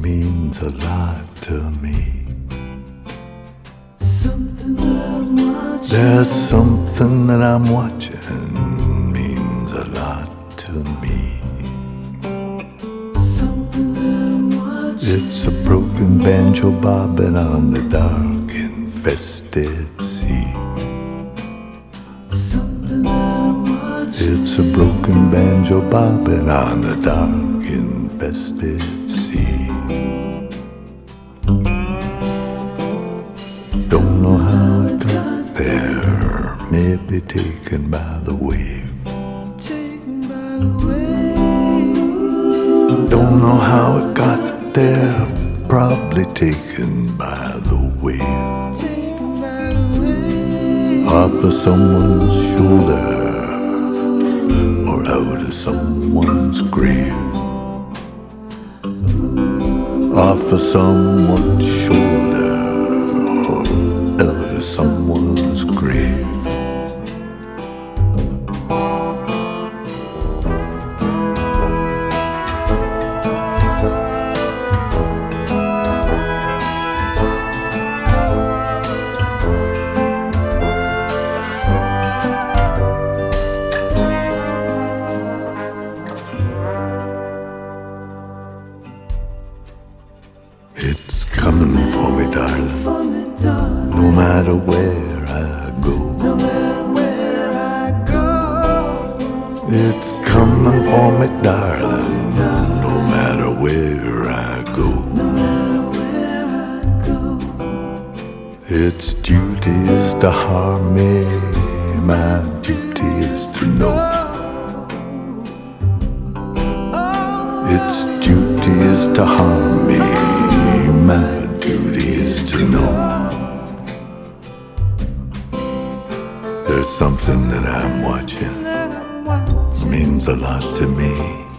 means a lot to me. Something that I'm watching. There's something that I'm watching means a lot to me. Something that I'm watching. It's a broken banjo bobbing on the dark infested sea. Something that I'm watching. It's a broken banjo bobbing on the dark infested sea. Don't know how it got there, maybe taken by the wave. Taken by the wave. Don't know how it got there, probably taken by the wave. Taken by the wave. Off of someone's shoulder or out of someone's grave. Off of someone's shoulder or out of someone's grave. It's coming for me, darling, For me, darling. no matter where I go. No matter where I go. It's coming for me, darling, no matter where I go. No matter where I go. Its duty is to harm me, my duty is to know. Its duty is to harm me, my duty is to know. There's something that I'm watching, That I'm watching. means a lot to me.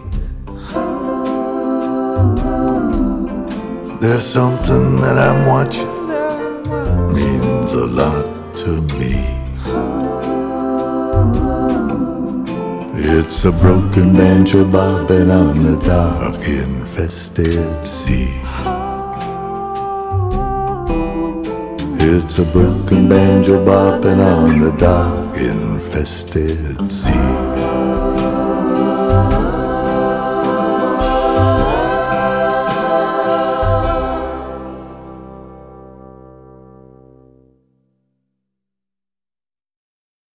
There's something that I'm watching, That I'm watching. means a lot to me. It's a broken banjo bobbing on the dark infested sea. It's a broken banjo bobbing on the dark infested sea.